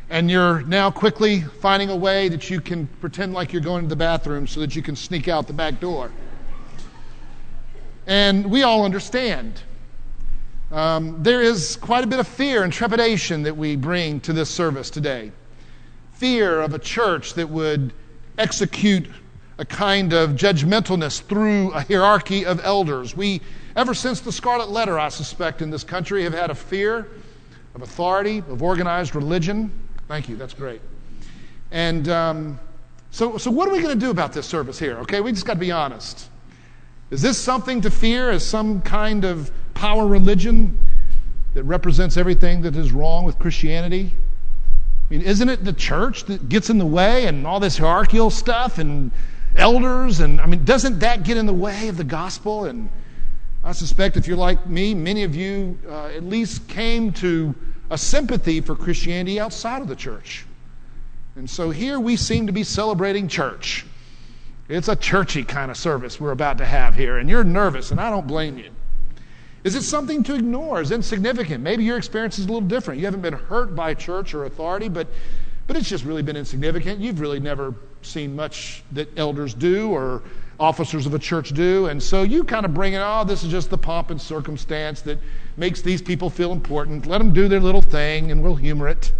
And you're now quickly finding a way that you can pretend like you're going to the bathroom so that you can sneak out the back door. And we all understand. There is quite a bit of fear and trepidation that we bring to this service today. Fear of a church that would execute a kind of judgmentalness through a hierarchy of elders. We, ever since the Scarlet Letter, I suspect, in this country, have had a fear of authority, of organized religion. Thank you, that's great. And so what are we going to do about this service here? Okay, we just got to be honest. Is this something to fear as some kind of power religion that represents everything that is wrong with Christianity? I mean, isn't it the church that gets in the way and all this hierarchical stuff and elders? And I mean, doesn't that get in the way of the gospel? And I suspect if you're like me, many of you at least came to a sympathy for Christianity outside of the church. And so here we seem to be celebrating church. It's a churchy kind of service we're about to have here, and you're nervous, and I don't blame you. Is it something to ignore? Is it insignificant? Maybe your experience is a little different. You haven't been hurt by church or authority, but it's just really been insignificant. You've really never seen much that elders do or officers of a church do, and so you kind of bring it, this is just the pomp and circumstance that makes these people feel important. Let them do their little thing, and we'll humor it.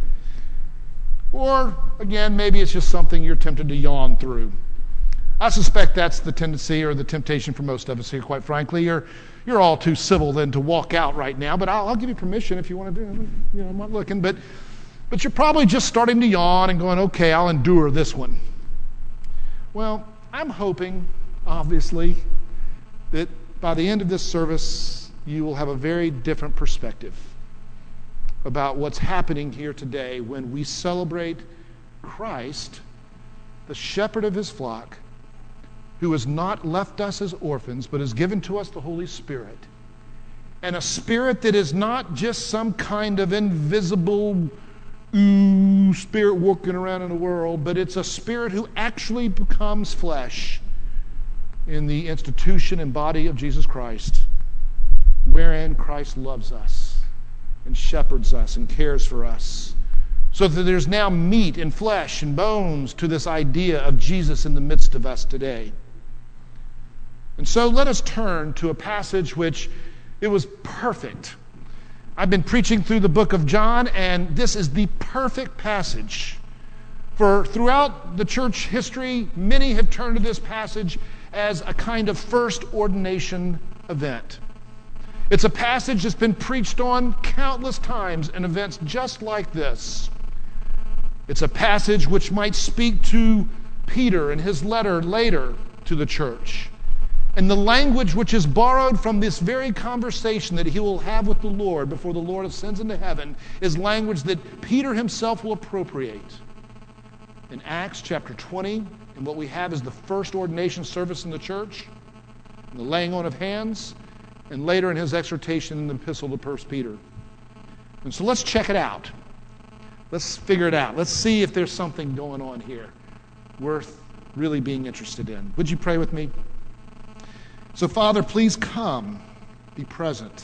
Or, again, maybe it's just something you're tempted to yawn through. I suspect that's the tendency or the temptation for most of us here, quite frankly. You're all too civil then to walk out right now, but I'll give you permission if you want to do it. I'm not looking, but you're probably just starting to yawn and going, okay, I'll endure this one. Well, I'm hoping, obviously, that by the end of this service, you will have a very different perspective about what's happening here today when we celebrate Christ, the shepherd of his flock, who has not left us as orphans, but has given to us the Holy Spirit. And a spirit that is not just some kind of invisible spirit walking around in the world, but it's a spirit who actually becomes flesh in the institution and body of Jesus Christ, wherein Christ loves us and shepherds us and cares for us, so that there's now meat and flesh and bones to this idea of Jesus in the midst of us today. And so let us turn to a passage which it was perfect. I've been preaching through the book of John, and this is the perfect passage. For throughout the church history, many have turned to this passage as a kind of first ordination event. It's a passage that's been preached on countless times in events just like this. It's a passage which might speak to Peter in his letter later to the church. And the language which is borrowed from this very conversation that he will have with the Lord before the Lord ascends into heaven is language that Peter himself will appropriate. In Acts chapter 20, and what we have is the first ordination service in the church, and the laying on of hands, and later in his exhortation in the epistle to 1 Peter. And so let's check it out. Let's figure it out. Let's see if there's something going on here worth really being interested in. Would you pray with me? So, Father, please come, be present.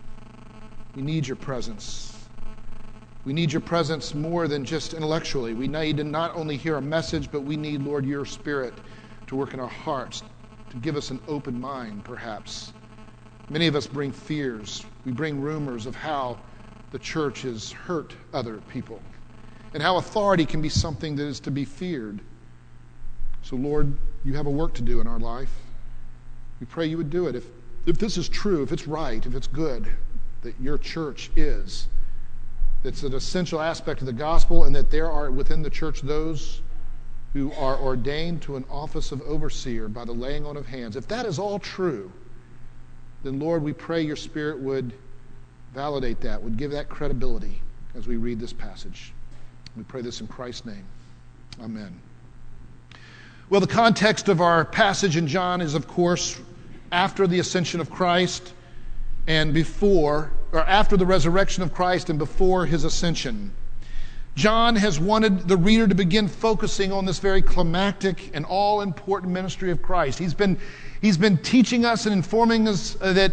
We need your presence. We need your presence more than just intellectually. We need to not only hear a message, but we need, Lord, your Spirit to work in our hearts, to give us an open mind, perhaps. Many of us bring fears. We bring rumors of how the church has hurt other people and how authority can be something that is to be feared. So, Lord, you have a work to do in our life. We pray you would do it. If this is true, if it's right, if it's good, that your church is, that's an essential aspect of the gospel, and that there are within the church those who are ordained to an office of overseer by the laying on of hands. If that is all true, then, Lord, we pray your Spirit would validate that, would give that credibility as we read this passage. We pray this in Christ's name. Amen. Well, the context of our passage in John is, of course, after the ascension of Christ and before, or after the resurrection of Christ and before his ascension. John has wanted the reader to begin focusing on this very climactic and all-important ministry of Christ. He's been teaching us and informing us that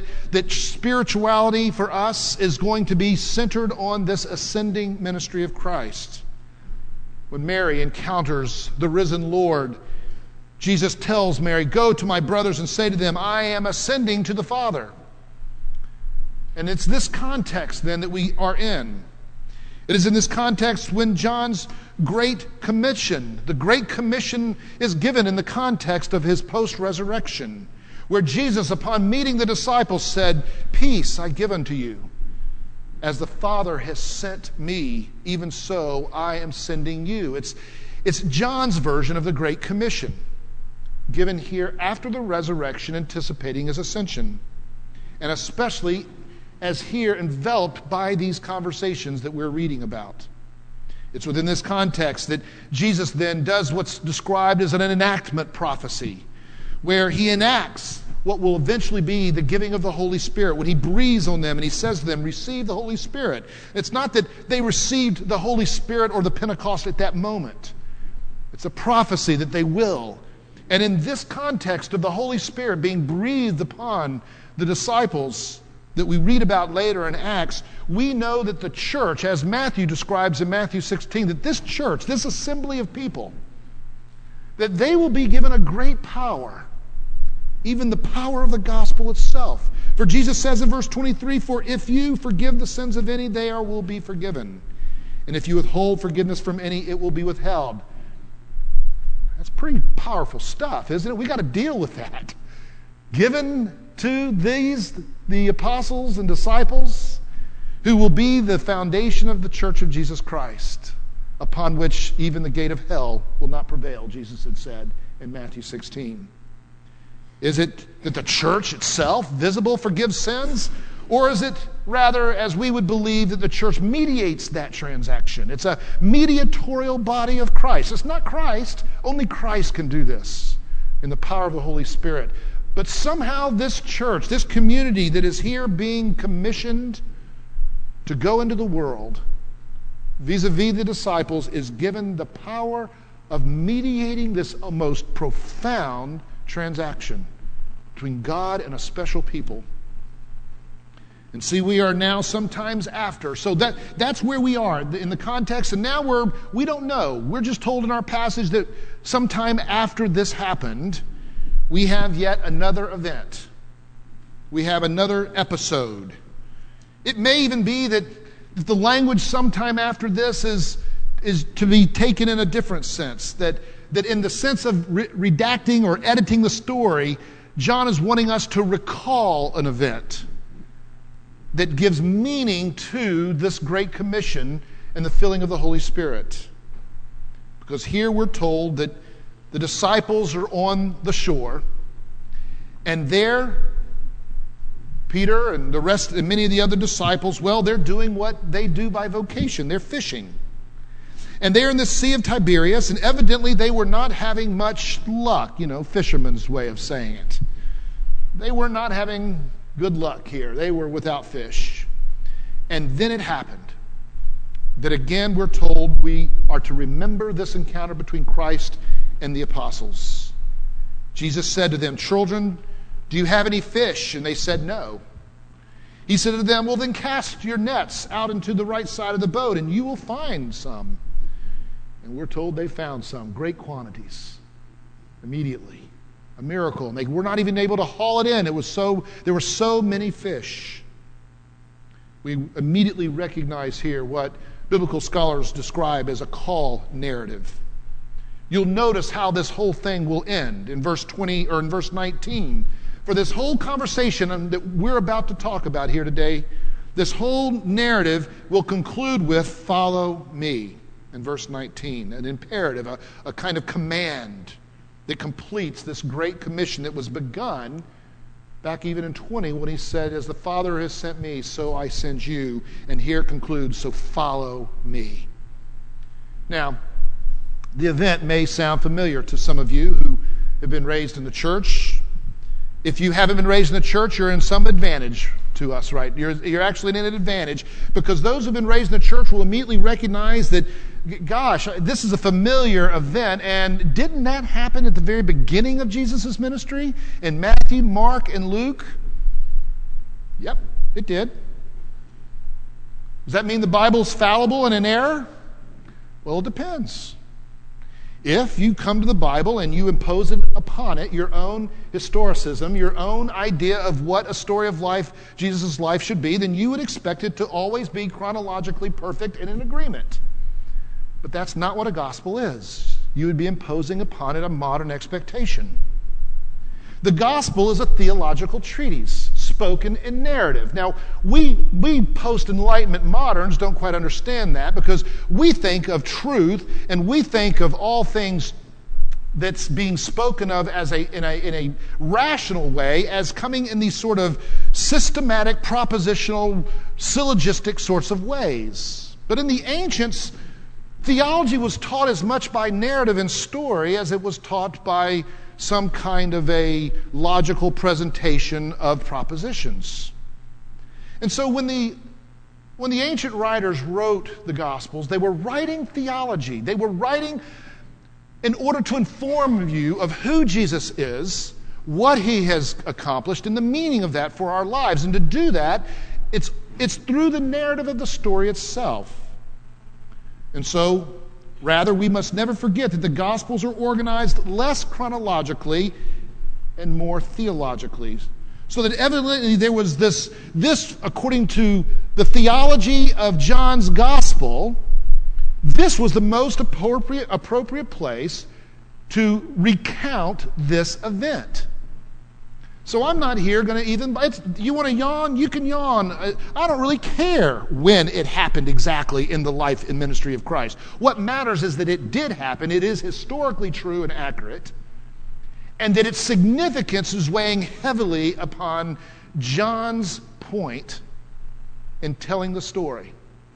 spirituality for us is going to be centered on this ascending ministry of Christ. When Mary encounters the risen Lord, Jesus tells Mary, "Go to my brothers and say to them, I am ascending to the Father." And it's this context then that we are in. It is in this context when John's Great Commission, the Great Commission is given in the context of his post-resurrection, where Jesus, upon meeting the disciples, said, "Peace I give unto you. As the Father has sent me, even so I am sending you." It's John's version of the Great Commission, given here after the resurrection, anticipating his ascension, and especially as here enveloped by these conversations that we're reading about. It's within this context that Jesus then does what's described as an enactment prophecy, where he enacts what will eventually be the giving of the Holy Spirit, when he breathes on them and he says to them, "Receive the Holy Spirit." It's not that they received the Holy Spirit or the Pentecost at that moment. It's a prophecy that they will. And in this context of the Holy Spirit being breathed upon the disciples that we read about later in Acts, we know that the church, as Matthew describes in Matthew 16, that this church, this assembly of people, that they will be given a great power, even the power of the gospel itself. For Jesus says in verse 23, "For if you forgive the sins of any, they will be forgiven. And if you withhold forgiveness from any, it will be withheld." That's pretty powerful stuff, isn't it? We got to deal with that. Given to the apostles and disciples, who will be the foundation of the church of Jesus Christ, upon which even the gate of hell will not prevail, Jesus had said in Matthew 16. Is it that the church itself, visible, forgives sins? Or is it rather, as we would believe, that the church mediates that transaction? It's a mediatorial body of Christ. It's not Christ. Only Christ can do this in the power of the Holy Spirit. But somehow this church, this community that is here being commissioned to go into the world, vis-a-vis the disciples, is given the power of mediating this most profound transaction between God and a special people. And see, we are now sometimes after. So that's where we are in the context. And now we don't know. We're just told in our passage that sometime after this happened, we have yet another event. We have another episode. It may even be that the language sometime after this is to be taken in a different sense. That in the sense of redacting or editing the story, John is wanting us to recall an event that gives meaning to this Great Commission and the filling of the Holy Spirit. Because here we're told that the disciples are on the shore, and there Peter and the rest and many of the other disciples, well, they're doing what they do by vocation. They're fishing. And they're in the Sea of Tiberias, and evidently they were not having much luck, fisherman's way of saying it. They were not having good luck here. They were without fish. And then it happened that again we're told we are to remember this encounter between Christ and the apostles. Jesus said to them, "Children, do you have any fish?" And they said no. He said to them, "Well, then cast your nets out into the right side of the boat and you will find some." And we're told they found some, great quantities, immediately. A miracle. And they were not even able to haul it in. There were so many fish. We immediately recognize here what biblical scholars describe as a call narrative. You'll notice how this whole thing will end in verse 20 or in verse 19. For this whole conversation that we're about to talk about here today, this whole narrative will conclude with "follow me" in verse 19, an imperative, a kind of command that completes this great commission that was begun back even in 20 when he said, "As the Father has sent me, so I send you." And here concludes, "So follow me." Now, the event may sound familiar to some of you who have been raised in the church. If you haven't been raised in the church, you're in some advantage to us, right? You're actually in an advantage, because those who've been raised in the church will immediately recognize that, gosh, this is a familiar event. And didn't that happen at the very beginning of Jesus' ministry in Matthew, Mark, and Luke? Yep, it did. Does that mean the Bible's fallible and in error? Well, it depends. If you come to the Bible and you impose it upon it your own historicism, your own idea of what a story of life, Jesus' life should be, then you would expect it to always be chronologically perfect and in agreement. But that's not what a gospel is. You would be imposing upon it a modern expectation. The gospel is a theological treatise, spoken in narrative. Now, we post-Enlightenment moderns don't quite understand that, because we think of truth and we think of all things that's being spoken of as in a rational way as coming in these sort of systematic, propositional, syllogistic sorts of ways. But in the ancients, theology was taught as much by narrative and story as it was taught by some kind of a logical presentation of propositions. And so when the ancient writers wrote the Gospels, they were writing theology. They were writing in order to inform you of who Jesus is, what he has accomplished, and the meaning of that for our lives. And to do that, it's through the narrative of the story itself. And so, rather, we must never forget that the Gospels are organized less chronologically and more theologically. So that evidently there was this according to the theology of John's Gospel, this was the most appropriate place to recount this event. So I'm not here going to even... you want to yawn? You can yawn. I don't really care when it happened exactly in the life and ministry of Christ. What matters is that it did happen. It is historically true and accurate. And that its significance is weighing heavily upon John's point in telling the story.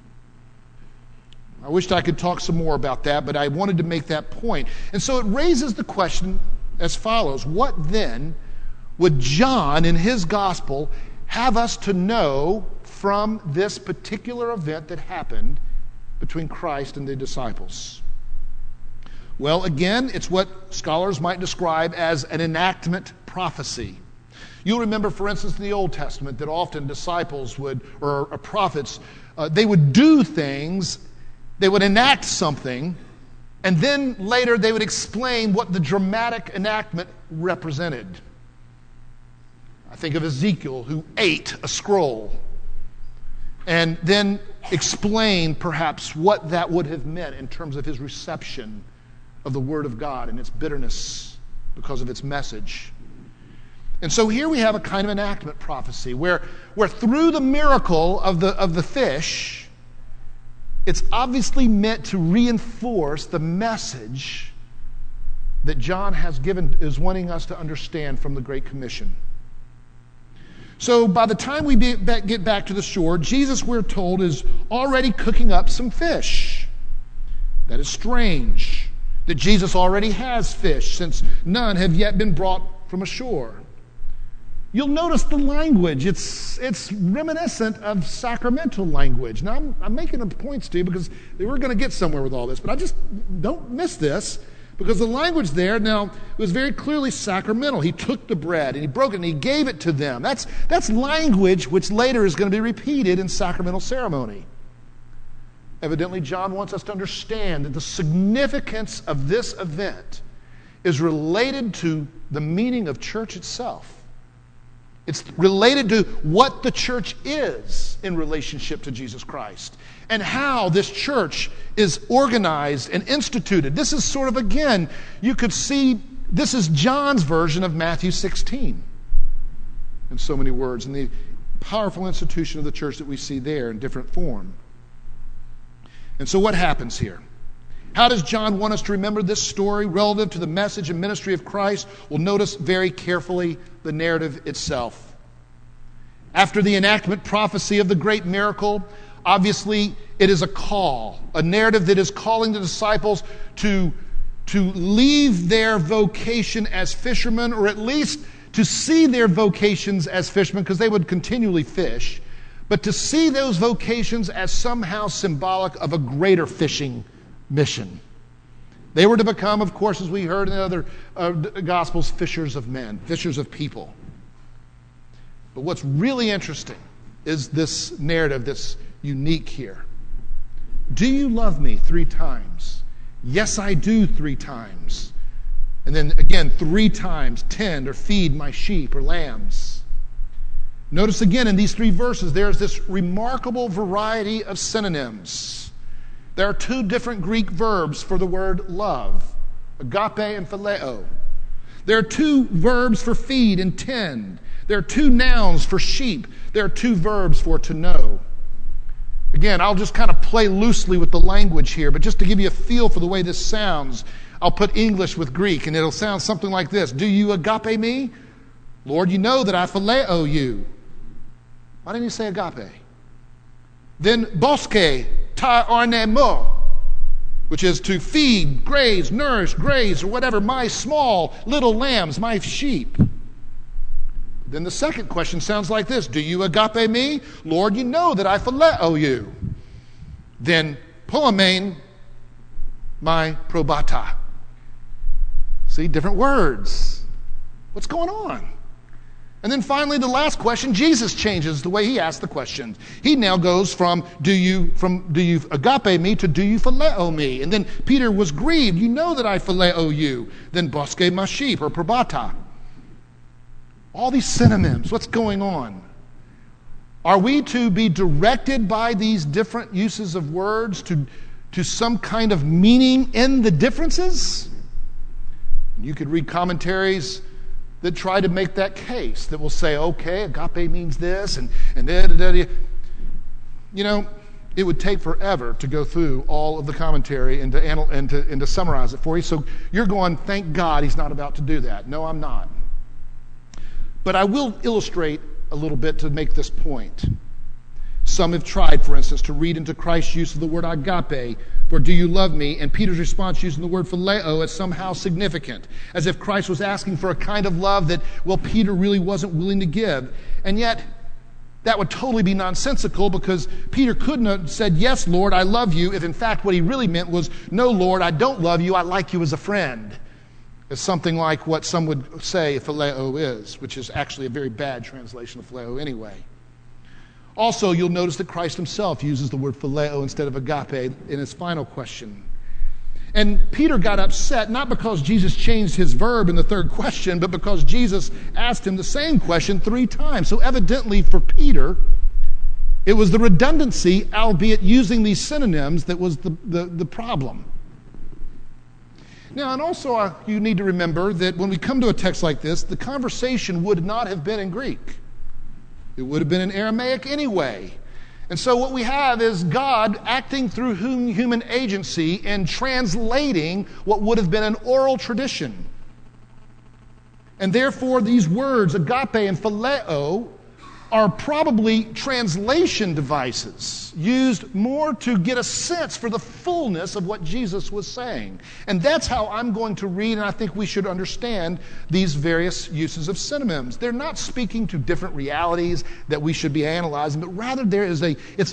I wished I could talk some more about that, but I wanted to make that point. And so it raises the question as follows. What then would John in his gospel have us to know from this particular event that happened between Christ and the disciples? Well, again, it's what scholars might describe as an enactment prophecy. You'll remember, for instance, in the Old Testament that often disciples or prophets, they would do things, they would enact something, and then later they would explain what the dramatic enactment represented. I think of Ezekiel, who ate a scroll and then explained perhaps what that would have meant in terms of his reception of the Word of God and its bitterness because of its message. And so here we have a kind of enactment prophecy where through the miracle of the fish, it's obviously meant to reinforce the message that John is wanting us to understand from the Great Commission. So by the time we get back to the shore, Jesus, we're told, is already cooking up some fish. That is strange, that Jesus already has fish, since none have yet been brought from ashore. You'll notice the language. It's reminiscent of sacramental language. Now, I'm making the points to you because we're going to get somewhere with all this, but I just don't miss this. Because the language there now was very clearly sacramental. He took the bread and he broke it and he gave it to them. That's language which later is going to be repeated in sacramental ceremony. Evidently, John wants us to understand that the significance of this event is related to the meaning of church itself. It's related to what the church is in relationship to Jesus Christ and how this church is organized and instituted. This is sort of, again, you could see, this is John's version of Matthew 16 in so many words, and the powerful institution of the church that we see there in different form. And so what happens here? How does John want us to remember this story relative to the message and ministry of Christ? Well, notice very carefully the narrative itself. After the enactment prophecy of the great miracle, obviously it is a call, a narrative that is calling the disciples to leave their vocation as fishermen, or at least to see their vocations as fishermen, because they would continually fish, but to see those vocations as somehow symbolic of a greater fishing mission. They were to become, of course, as we heard in the other Gospels, fishers of men, fishers of people. But what's really interesting is this narrative that's unique here. Do you love me? 3 times. Yes, I do 3 times. And then again 3 times, tend or feed my sheep or lambs. Notice again in these 3 verses, there's this remarkable variety of synonyms. There are 2 different Greek verbs for the word love, agape and phileo. There are 2 verbs for feed and tend. There are 2 nouns for sheep. There are 2 verbs for to know. Again, I'll just kind of play loosely with the language here, but just to give you a feel for the way this sounds, I'll put English with Greek, and it'll sound something like this. Do you agape me? Lord, you know that I phileo you. Why didn't you say agape? Then bosque ta arnemo, which is to feed, graze, nourish, graze, or whatever, my small little lambs, my sheep. Then the second question sounds like this. Do you agape me? Lord, you know that I phileo you. Then poimen my probata. See, different words. What's going on? And then finally, the last question, Jesus changes the way he asks the question. He now goes from do you agape me to do you phileo me? And then Peter was grieved. You know that I phileo you. Then bosque my sheep or probata. All these synonyms. What's going on? Are we to be directed by these different uses of words to some kind of meaning in the differences? You could read commentaries that try to make that case, that will say, okay, agape means this, and da. You know, it would take forever to go through all of the commentary and to summarize it for you. So you're going, thank God he's not about to do that. No, I'm not. But I will illustrate a little bit to make this point. Some have tried, for instance, to read into Christ's use of the word agape for do you love me, and Peter's response using the word phileo as somehow significant, as if Christ was asking for a kind of love that, well, Peter really wasn't willing to give. And yet, that would totally be nonsensical because Peter couldn't have said, yes, Lord, I love you, if in fact what he really meant was, no, Lord, I don't love you, I like you as a friend. It's something like what some would say phileo is, which is actually a very bad translation of phileo anyway. Also, you'll notice that Christ himself uses the word phileo instead of agape in his final question. And Peter got upset, not because Jesus changed his verb in the third question, but because Jesus asked him the same question 3 times. So evidently for Peter, it was the redundancy, albeit using these synonyms, that was the problem. Now, and also you need to remember that when we come to a text like this, the conversation would not have been in Greek. It would have been in Aramaic anyway. And so what we have is God acting through human agency and translating what would have been an oral tradition. And therefore these words, agape and phileo, are probably translation devices used more to get a sense for the fullness of what Jesus was saying. And that's how I'm going to read, and I think we should understand these various uses of synonyms. They're not speaking to different realities that we should be analyzing, but rather it's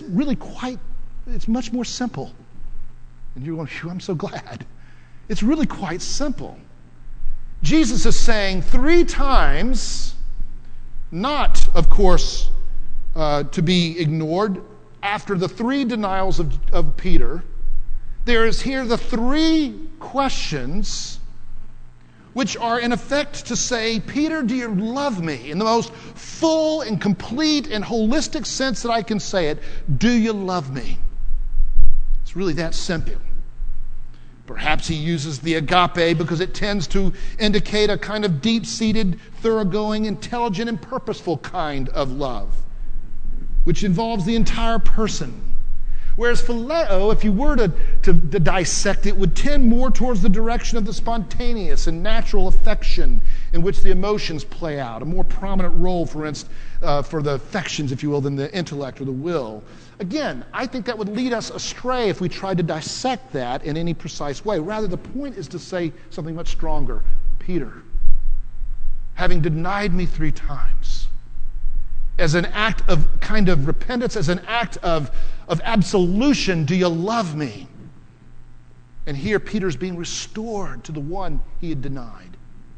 much more simple. And you're going, phew, I'm so glad. It's really quite simple. Jesus is saying 3 times, not, of course, to be ignored, after the 3 denials of Peter, there is here the 3 questions which are in effect to say, Peter, do you love me? In the most full and complete and holistic sense that I can say it, do you love me? It's really that simple. Perhaps he uses the agape because it tends to indicate a kind of deep-seated, thoroughgoing, intelligent, and purposeful kind of love, which involves the entire person. Whereas phileo, if you were to dissect it, would tend more towards the direction of the spontaneous and natural affection in which the emotions play out, a more prominent role, for instance, for the affections, if you will, than the intellect or the will. Again, I think that would lead us astray if we tried to dissect that in any precise way. Rather, the point is to say something much stronger. Peter, having denied me 3 times, as an act of kind of repentance, as an act of absolution, do you love me? And here Peter's being restored to the one he had denied.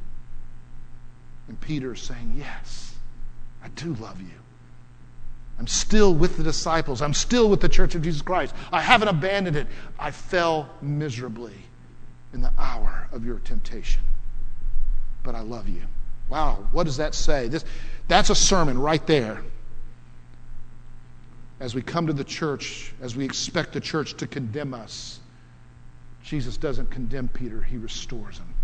And Peter is saying, yes, I do love you. I'm still with the disciples. I'm still with the Church of Jesus Christ. I haven't abandoned it. I fell miserably. in the hour of your temptation. But I love you. Wow, what does that say? That's a sermon right there. As we come to the church, as we expect the church to condemn us, Jesus doesn't condemn Peter, he restores him.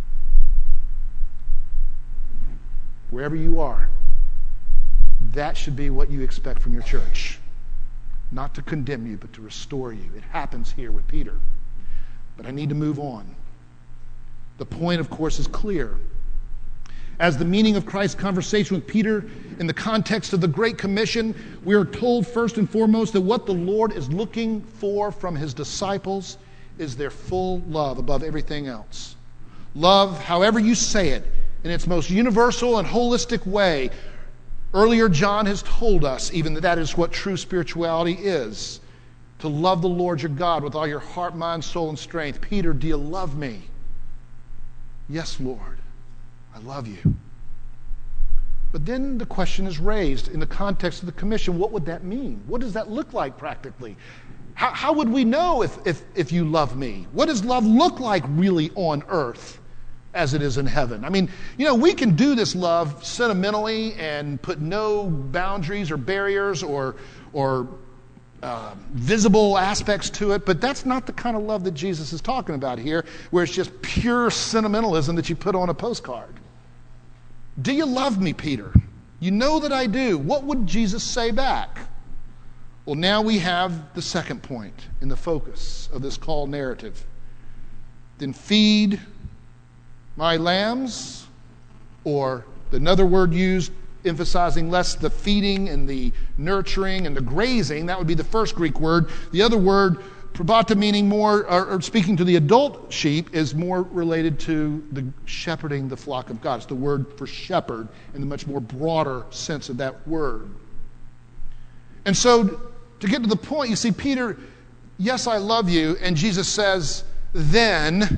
Wherever you are, that should be what you expect from your church. Not to condemn you, but to restore you. It happens here with Peter. But I need to move on. The point, of course, is clear. As the meaning of Christ's conversation with Peter in the context of the Great Commission, we are told first and foremost that what the Lord is looking for from his disciples is their full love above everything else. Love, however you say it, in its most universal and holistic way. Earlier, John has told us even that is what true spirituality is. To love the Lord your God with all your heart, mind, soul, and strength. Peter, do you love me? Yes, Lord, I love you. But then the question is raised in the context of the commission. What would that mean? What does that look like practically? How would we know if you love me? What does love look like really on earth as it is in heaven? I mean, we can do this love sentimentally and put no boundaries or barriers or visible aspects to it, but that's not the kind of love that Jesus is talking about here, where it's just pure sentimentalism that you put on a postcard. Do you love me, Peter? You know that I do. What would Jesus say back? Well, now we have the second point in the focus of this call narrative. Then feed my lambs, or another word used emphasizing less the feeding and the nurturing and the grazing. That would be the first Greek word. The other word, probata, meaning more, or speaking to the adult sheep, is more related to the shepherding the flock of God. It's the word for shepherd in the much more broader sense of that word. And so, to get to the point, you see Peter, yes, I love you, and Jesus says, then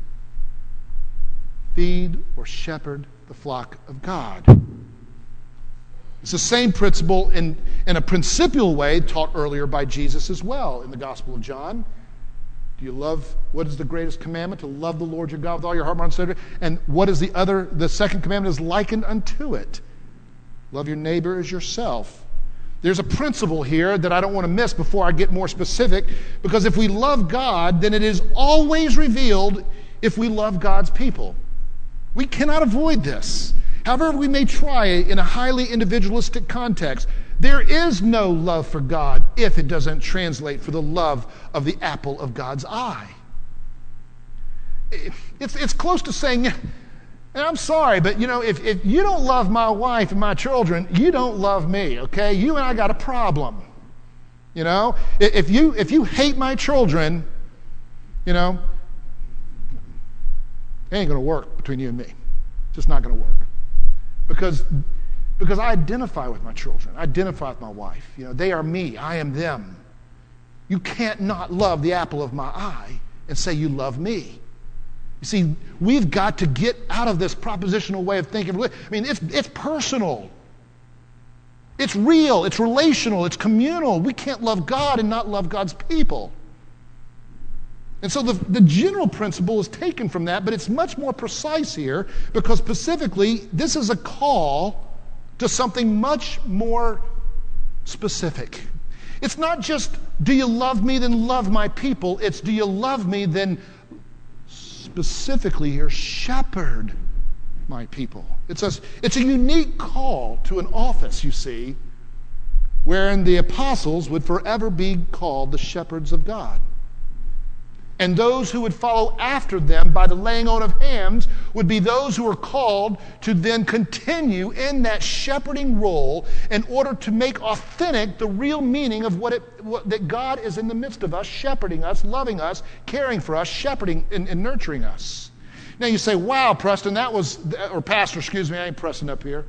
feed or shepherd the flock of God. It's the same principle in a principial way taught earlier by Jesus as well in the Gospel of John. Do you love, what is the greatest commandment? To love the Lord your God with all your heart, mind, soul. And what is the second commandment is likened unto it. Love your neighbor as yourself. There's a principle here that I don't want to miss before I get more specific, because if we love God, then it is always revealed if we love God's people. We cannot avoid this. However we may try it in a highly individualistic context, there is no love for God if it doesn't translate for the love of the apple of God's eye. It's close to saying, and I'm sorry, but if you don't love my wife and my children, you don't love me, okay? You and I got a problem. If you hate my children, it ain't going to work between you and me. It's just not going to work. Because I identify with my children. I identify with my wife. They are me. I am them. You can't not love the apple of my eye and say you love me. You see, we've got to get out of this propositional way of thinking. I mean, it's personal. It's real. It's relational. It's communal. We can't love God and not love God's people. And so the general principle is taken from that, but it's much more precise here, because specifically, this is a call to something much more specific. It's not just, do you love me, then love my people. It's, do you love me, then specifically here, shepherd my people. It's a unique call to an office, you see, wherein the apostles would forever be called the shepherds of God. And those who would follow after them by the laying on of hands would be those who are called to then continue in that shepherding role in order to make authentic the real meaning of that God is in the midst of us, shepherding us, loving us, caring for us, shepherding and nurturing us. Now you say, wow, Preston, or Pastor, excuse me, I ain't pressing up here.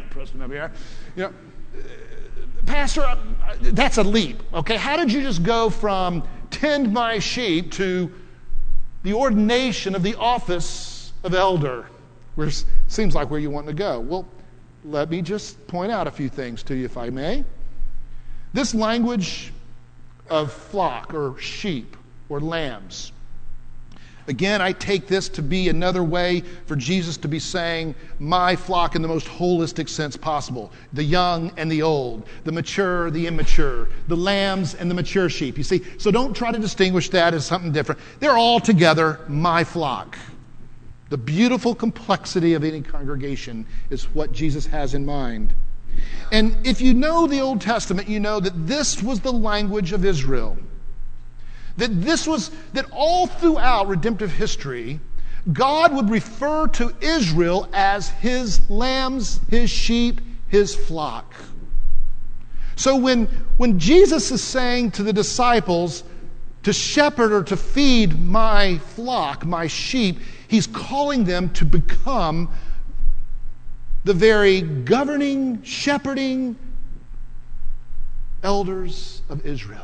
Pastor, that's a leap, okay? How did you just go from tend my sheep to the ordination of the office of elder, which seems like where you want to go? Well, let me just point out a few things to you, if I may. This language of flock or sheep or lambs, Again, I take this to be another way for Jesus to be saying, my flock in the most holistic sense possible. The young and the old, the mature, the immature, the lambs and the mature sheep. You see, so don't try to distinguish that as something different. They're all together my flock. The beautiful complexity of any congregation is what Jesus has in mind. And if you know the Old Testament, you know that this was the language of Israel. That all throughout redemptive history, God would refer to Israel as his lambs, his sheep, his flock. So when Jesus is saying to the disciples to shepherd or to feed my flock, my sheep, he's calling them to become the very governing, shepherding elders of Israel.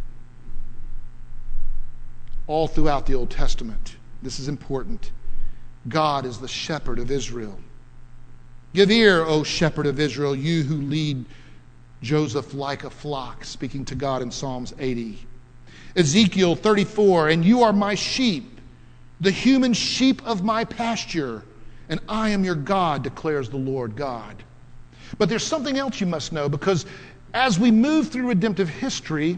All throughout the Old Testament, this is important. God is the shepherd of Israel. Give ear, O shepherd of Israel, you who lead Joseph like a flock, speaking to God in Psalms 80. Ezekiel 34, and you are my sheep, the human sheep of my pasture, and I am your God, declares the Lord God. But there's something else you must know, because as we move through redemptive history,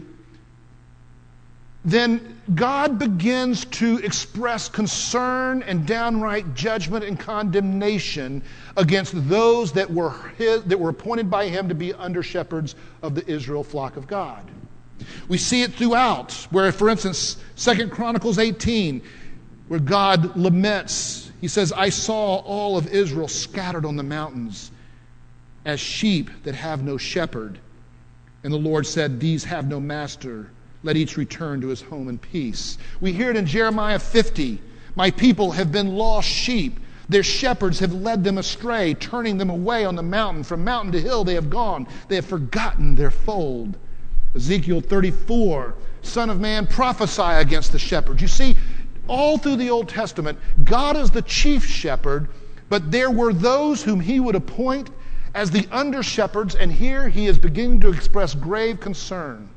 then God begins to express concern and downright judgment and condemnation against those that were appointed by him to be under shepherds of the Israel flock of God. We see it throughout, where, for instance, 2 Chronicles 18, where God laments. He says, I saw all of Israel scattered on the mountains as sheep that have no shepherd. And the Lord said, these have no master. Let each return to his home in peace. We hear it in Jeremiah 50. My people have been lost sheep. Their shepherds have led them astray, turning them away on the mountain. From mountain to hill they have gone. They have forgotten their fold. Ezekiel 34, Son of man, prophesy against the shepherds. You see, all through the Old Testament, God is the chief shepherd, but there were those whom he would appoint as the under-shepherds, and here he is beginning to express grave concern.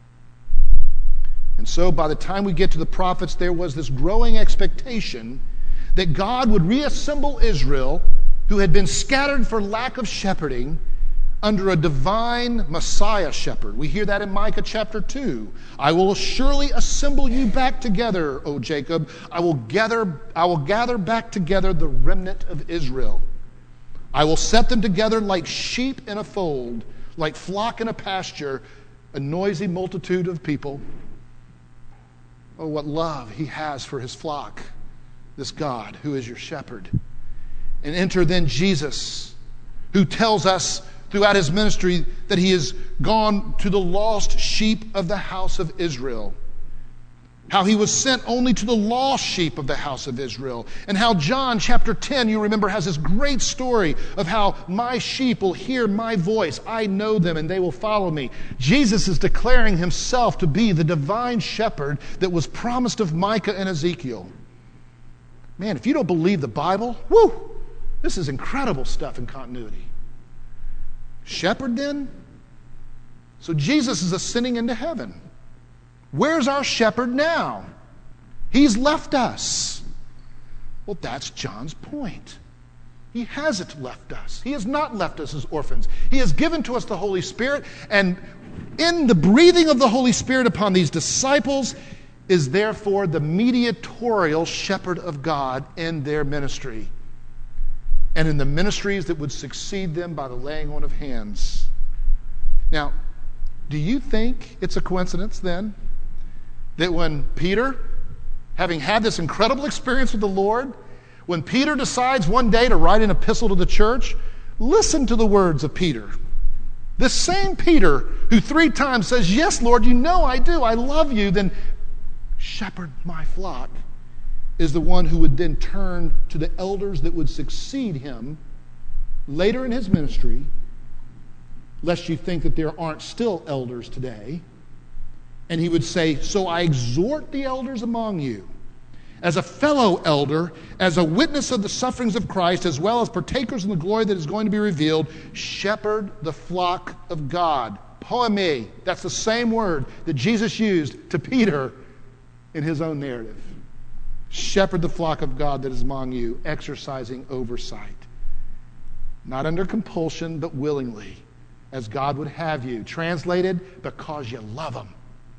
And so by the time we get to the prophets, there was this growing expectation that God would reassemble Israel, who had been scattered for lack of shepherding, under a divine Messiah shepherd. We hear that in Micah chapter 2. I will surely assemble you back together, O Jacob. I will gather back together the remnant of Israel. I will set them together like sheep in a fold, like flock in a pasture, a noisy multitude of people. Oh, what love he has for his flock, this God who is your shepherd. And enter then Jesus, who tells us throughout his ministry that he has gone to the lost sheep of the house of Israel. How he was sent only to the lost sheep of the house of Israel. And how John chapter 10, you remember, has this great story of how my sheep will hear my voice. I know them and they will follow me. Jesus is declaring himself to be the divine shepherd that was promised of Micah and Ezekiel. Man, if you don't believe the Bible, this is incredible stuff in continuity. Shepherd then? So Jesus is ascending into heaven. Where's our shepherd now? He's left us. Well, that's John's point. He hasn't left us. He has not left us as orphans. He has given to us the Holy Spirit, and in the breathing of the Holy Spirit upon these disciples is therefore the mediatorial shepherd of God in their ministry and in the ministries that would succeed them by the laying on of hands. Now, do you think it's a coincidence then that when Peter, having had this incredible experience with the Lord, when Peter decides one day to write an epistle to the church, listen to the words of Peter. This same Peter who 3 times says, yes, Lord, you know I do, I love you, then shepherd my flock, is the one who would then turn to the elders that would succeed him later in his ministry, lest you think that there aren't still elders today. And he would say, so I exhort the elders among you, as a fellow elder, as a witness of the sufferings of Christ, as well as partakers in the glory that is going to be revealed, shepherd the flock of God. Poimae, that's the same word that Jesus used to Peter in his own narrative. Shepherd the flock of God that is among you, exercising oversight. Not under compulsion, but willingly, as God would have you. Translated, because you love Him.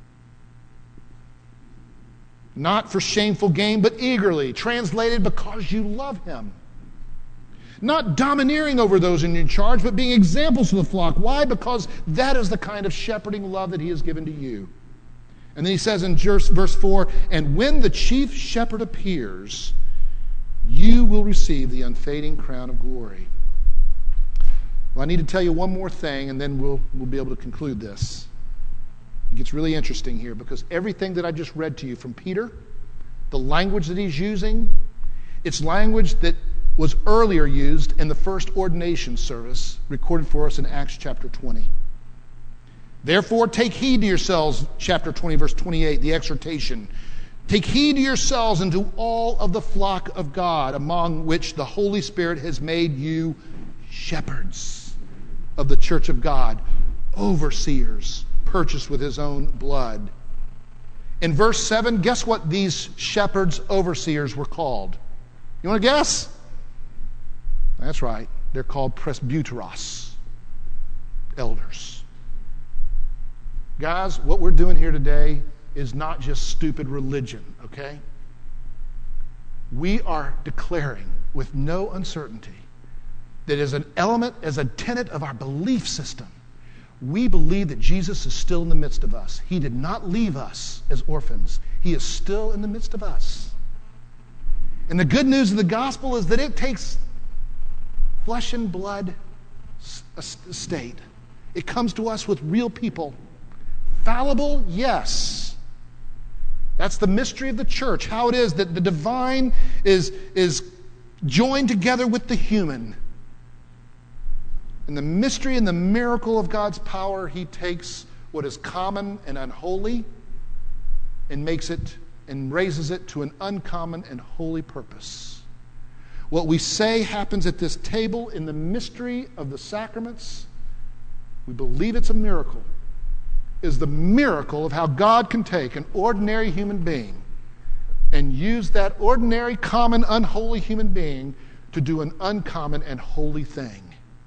Not for shameful gain, but eagerly. Translated, because you love Him. Not domineering over those in your charge, but being examples to the flock. Why? Because that is the kind of shepherding love that He has given to you. And then he says in verse 4, and when the chief shepherd appears, you will receive the unfading crown of glory. Well, I need to tell you one more thing, and then we'll be able to conclude this. It gets really interesting here, because everything that I just read to you from Peter, the language that he's using, it's language that was earlier used in the first ordination service recorded for us in Acts chapter 20. Therefore, take heed to yourselves, chapter 20, verse 28, the exhortation. Take heed to yourselves and to all of the flock of God, among which the Holy Spirit has made you shepherds of the church of God, overseers, purchased with His own blood. In verse 7, guess what these shepherds, overseers were called? You want to guess? That's right. They're called presbyteros, elders. Guys, what we're doing here today is not just stupid religion, okay? We are declaring with no uncertainty that as an element, as a tenet of our belief system, we believe that Jesus is still in the midst of us. He did not leave us as orphans. He is still in the midst of us. And the good news of the gospel is that it takes flesh and blood state. It comes to us with real people. Fallible? Yes. That's the mystery of the church, how it is that the divine is joined together with the human. And the mystery and the miracle of God's power, He takes what is common and unholy and makes it and raises it to an uncommon and holy purpose. What we say happens at this table in the mystery of the sacraments, we believe it's a miracle, is the miracle of how God can take an ordinary human being and use that ordinary, common, unholy human being to do an uncommon and holy thing.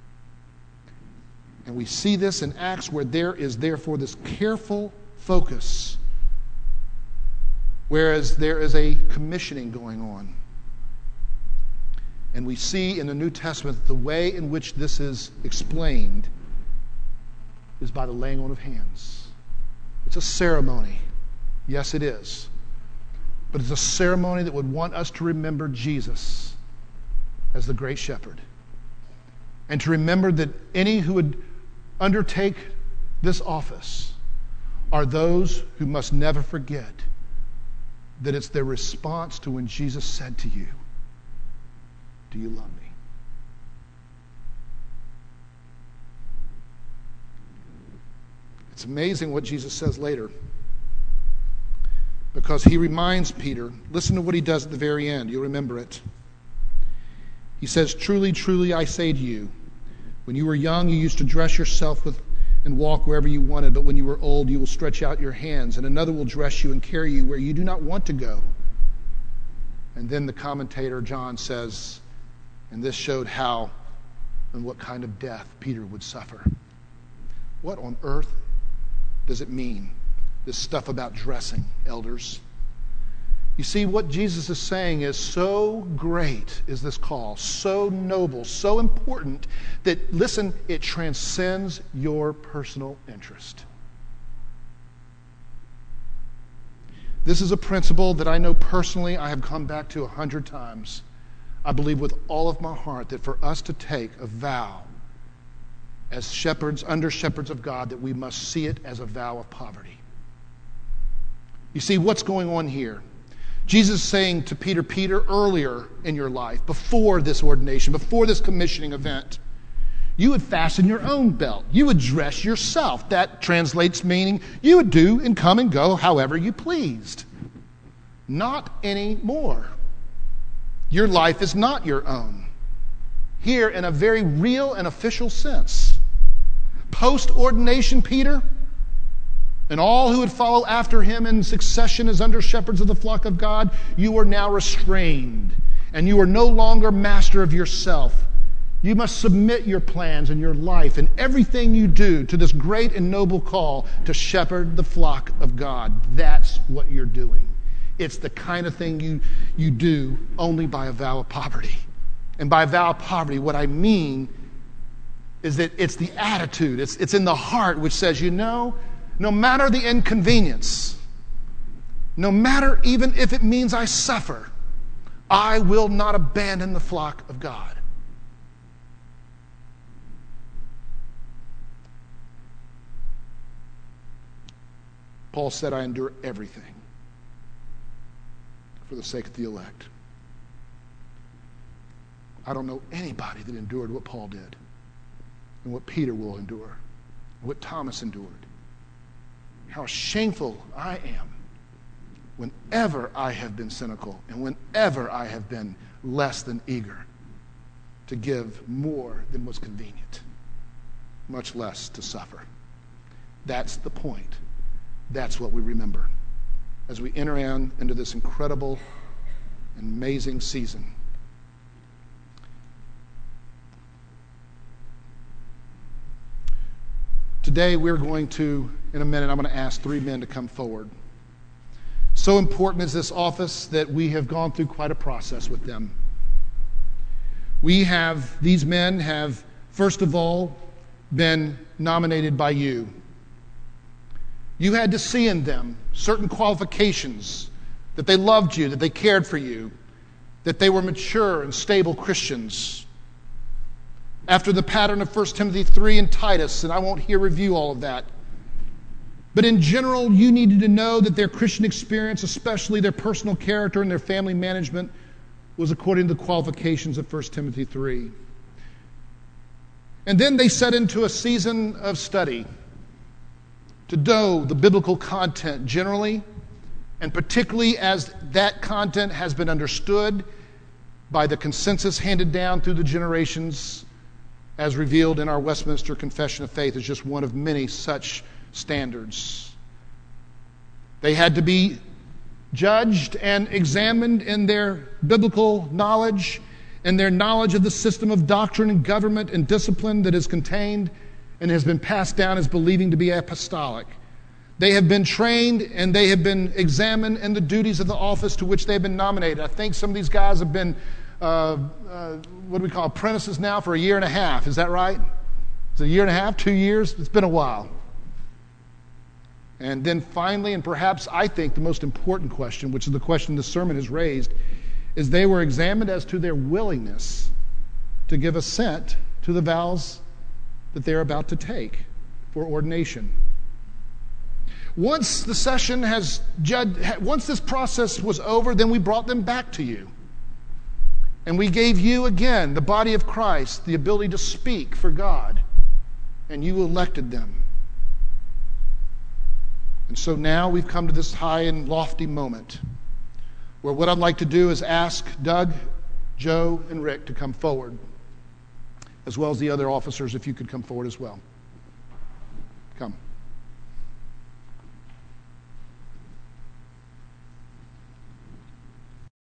And we see this in Acts, where there is therefore this careful focus, whereas there is a commissioning going on. And we see in the New Testament that the way in which this is explained is by the laying on of hands. It's a ceremony. Yes, it is. But it's a ceremony that would want us to remember Jesus as the great shepherd. And to remember that any who would undertake this office are those who must never forget that it's their response to when Jesus said to you, "Do you love me?" It's amazing what Jesus says later, because He reminds Peter, listen to what He does at the very end. You'll remember it. He says, "Truly, truly, I say to you, when you were young, you used to dress yourself and walk wherever you wanted, but when you were old, you will stretch out your hands, and another will dress you and carry you where you do not want to go." And then the commentator, John, says, and this showed how and what kind of death Peter would suffer. What on earth does it mean, this stuff about dressing, elders? You see, what Jesus is saying is so great is this call, so noble, so important, that, listen, it transcends your personal interest. This is a principle that I know personally I have come back to 100 times. I believe with all of my heart that for us to take a vow as shepherds, under shepherds of God, that we must see it as a vow of poverty. You see, what's going on here? Jesus is saying to Peter, Peter, earlier in your life, before this ordination, before this commissioning event, you would fasten your own belt. You would dress yourself. That translates meaning you would do and come and go however you pleased. Not anymore. Your life is not your own. Here, in a very real and official sense, post-ordination Peter, and all who would follow after him in succession as under shepherds of the flock of God, you are now restrained, and you are no longer master of yourself. You must submit your plans and your life and everything you do to this great and noble call to shepherd the flock of God. That's what you're doing. It's the kind of thing you do only by a vow of poverty. And by a vow of poverty, what I mean is that it's the attitude, it's in the heart which says, no matter the inconvenience, no matter even if it means I suffer, I will not abandon the flock of God. Paul said, I endure everything for the sake of the elect. I don't know anybody that endured what Paul did and what Peter will endure, and what Thomas endured. How shameful I am whenever I have been cynical and whenever I have been less than eager to give more than was convenient, much less to suffer. That's the point. That's what we remember as we enter into this incredible and amazing season. Today we're going to, in a minute, I'm going to ask 3 men to come forward. So important is this office that we have gone through quite a process with them. These men have, first of all, been nominated by you. You had to see in them certain qualifications, that they loved you, that they cared for you, that they were mature and stable Christians. After the pattern of 1 Timothy 3 and Titus, and I won't here review all of that. But in general, you needed to know that their Christian experience, especially their personal character and their family management, was according to the qualifications of 1 Timothy 3. And then they set into a season of study to know the biblical content generally, and particularly as that content has been understood by the consensus handed down through the generations as revealed in our Westminster Confession of Faith as just one of many such standards. They had to be judged and examined in their biblical knowledge and their knowledge of the system of doctrine and government and discipline that is contained and has been passed down as believing to be apostolic. They have been trained and they have been examined in the duties of the office to which they have been nominated. I think some of these guys have been, what do we call apprentices now for 1.5 years. Is that right? Is it 1.5 years, 2 years? It's been a while. And then finally, and perhaps I think the most important question, which is the question the sermon has raised, is they were examined as to their willingness to give assent to the vows that they're about to take for ordination. Once the session once this process was over, then we brought them back to you. And we gave you again, the body of Christ, the ability to speak for God. And you elected them. And so now we've come to this high and lofty moment where what I'd like to do is ask Doug, Joe, and Rick to come forward, as well as the other officers, if you could come forward as well. Come.